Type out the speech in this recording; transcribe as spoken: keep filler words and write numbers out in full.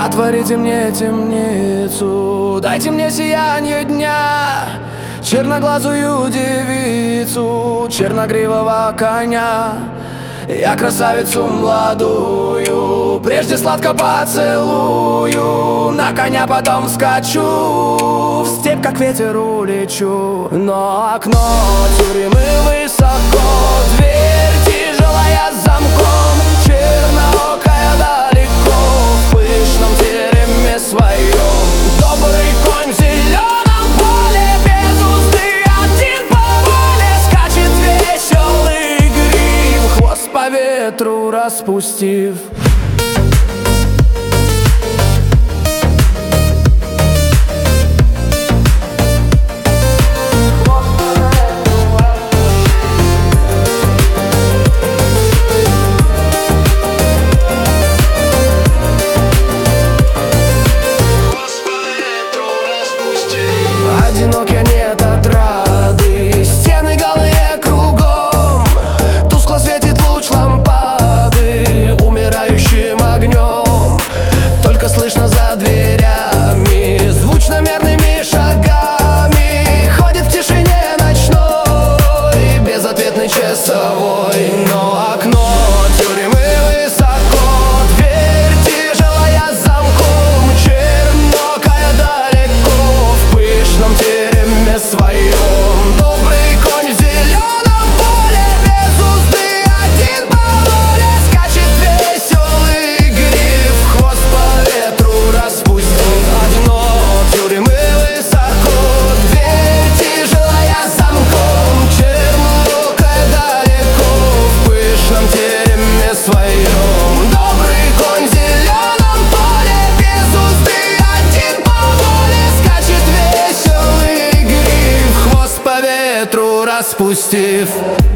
Отворите мне темницу, дайте мне сияние дня, черноглазую девицу, черногривого коня. Я красавицу молодую прежде сладко поцелую, на коня потом скачу, в степь как ветер улечу. Но окно тюрьмы высоко, дверь тяжелая с замком, черноокая далеко, в пышном тереме своем. Добрый конь в зеленом поле, без узды, один по воле, скачет веселый гриф, хвост по ветру распустив. Одинок я нет отрады, стены голые кругом, тускло светит луч лампады умирающим огнем. Только слышно за дверями звучно мерными шагами ходит в тишине ночной безответный часовой. Но окно тюрьмы высоко, дверь тяжелая с замком, чернокая далеко, в пышном тереме своем. Добрый конь в зеленом поле, без узды, один по воле, скачет веселый гриф, хвост по ветру распустив. Одно тюрьмы высоко, дверь тяжелая с замком, чернокая далеко, в пышном тереме своем. Добрый конь в зеленом поле, без узды, один по воле, скачет веселый гриф, хвост по ветру распустив.